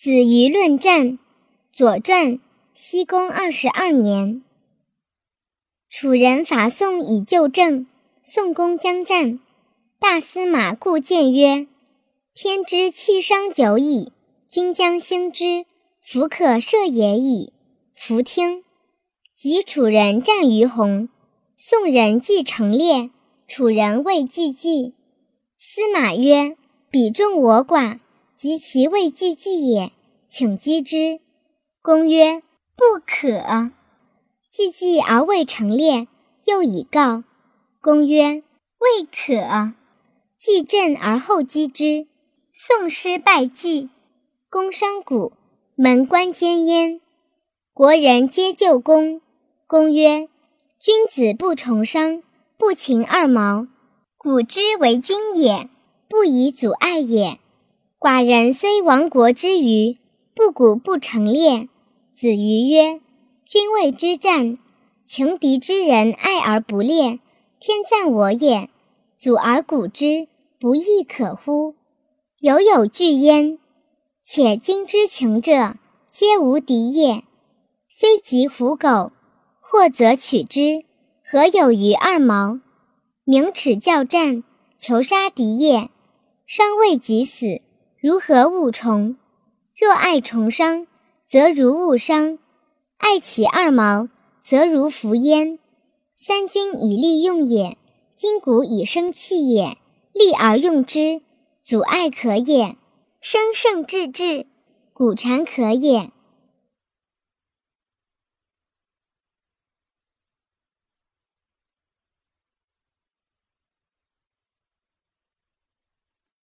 子瑜论战，左传，西公22年。楚人伐宋以救郑，宋公将战，大司马顾谏曰：天之气伤久矣，君将兴之，弗可赦也已。弗听。及楚人战于洪，宋人既成列，楚人未济济。司马曰：彼众我寡，及其未济济也，请击之。公曰：不可。济济而未成列，又以告。公曰：未可。济阵而后击之。宋师败绩，公伤谷，门关坚焉。国人皆救公。公曰：君子不重伤，不擒二毛，古之为君也，不以阻碍也。寡人虽亡国之余，不鼓不成列。子瑜曰：君谓之战，情敌之人爱而不列，天赞我也，阻而鼓之，不亦可乎？有惧焉。且今之情者，皆无敌也。虽及虎狗，或则取之，何有于二毛？明耻教战，求杀敌也，伤未及死，如何勿从？若爱重伤，则如勿伤；爱其二毛，则如服焉。三军以利用也，筋骨以生气也，利而用之，阻碍可也。生胜至至，骨缠可也。